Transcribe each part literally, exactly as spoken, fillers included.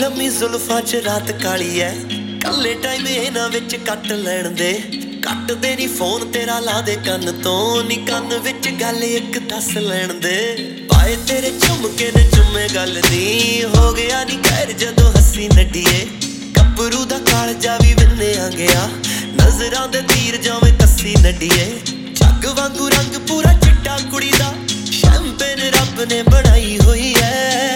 लम्मी जुल्फां च रात काली है, कल्ले टाइम इन्हां विच कट लैण दे। कट दे नी फोन तेरा ला दे कन्न तो, नी कन्न विच गल इक दस लैण दे। पाए तेरे झुमके ने झुमे गल नी, हो गया नी खैर जदों हसी नड्डीए। गभरू दा कालजा भी विन्निया गया, नजरां दे तीर जावें कस्सी नड्डीए। जग वांगू रंग पूरा चिट्टा कुड़ी दा, शैंपेन रब ने बनाई होई है।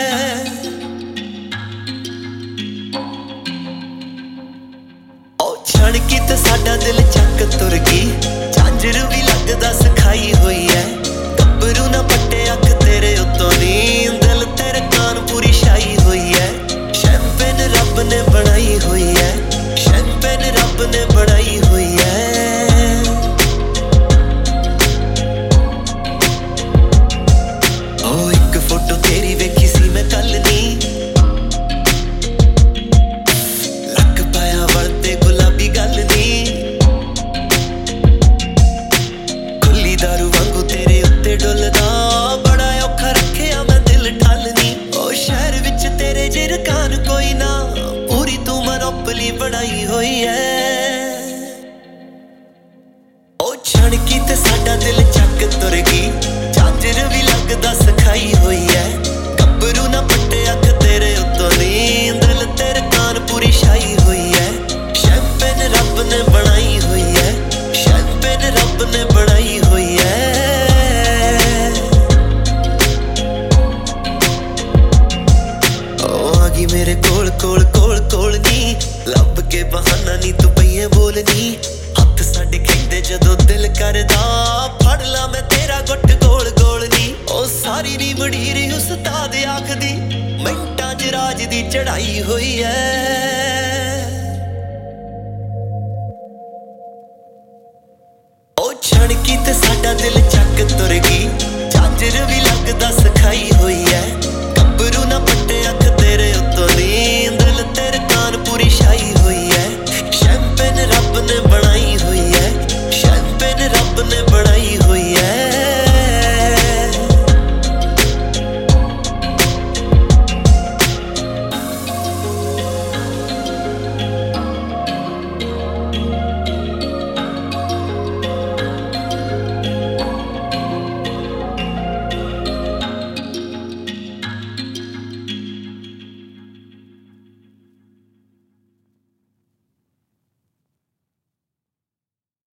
छणकी ते साडा दिल चक तुर गई, झांजर भी लगदा सिखाई हुई है। गभरू ना पट्टे अख तेरे उत्तों नी, दिल तेरे कान पूरी छाई हुई है। शैंपेन रब ने बनाई हुई है, शैंपेन रब ने बनाई हुई है। ओ एक फोटो तेरी वेखी सी मैं कल नी, लक पाया वलते गुलाबी गल नी। खुली दारू वांगू तेरे उत्ते डुलदा, बड़ा औखा रखिया मैं दिल ठलनी। ओ शहर विच तेरे जिरकान कोई ना, पूरी तू मनोपली बनाई हुई है। ओ छणकी ते साडा दिल चक तुर गई, झांजर भी लगदा सिखाई हुई है। गभरू ना पट्टे अख तेरे उत्तों नी, दिल तेरे कान पूरी छाई हुई है। शैंपेन रब ने बनाई हुई है, शैंपेन रब ने बनाई हुई है। ओ आ गई मेरे कोल कोल कोल कोल नी, लब के बहाना नी तू पईए बोलनी। हत्थ साडे खेंदे जदों दिल करदा, फड़ ला मैं तेरा गुट गोल गोल नी। ओ सारी नी मंडीर उस्ताद आखदी, मिंटां च राज दी चढ़ाई हुई है।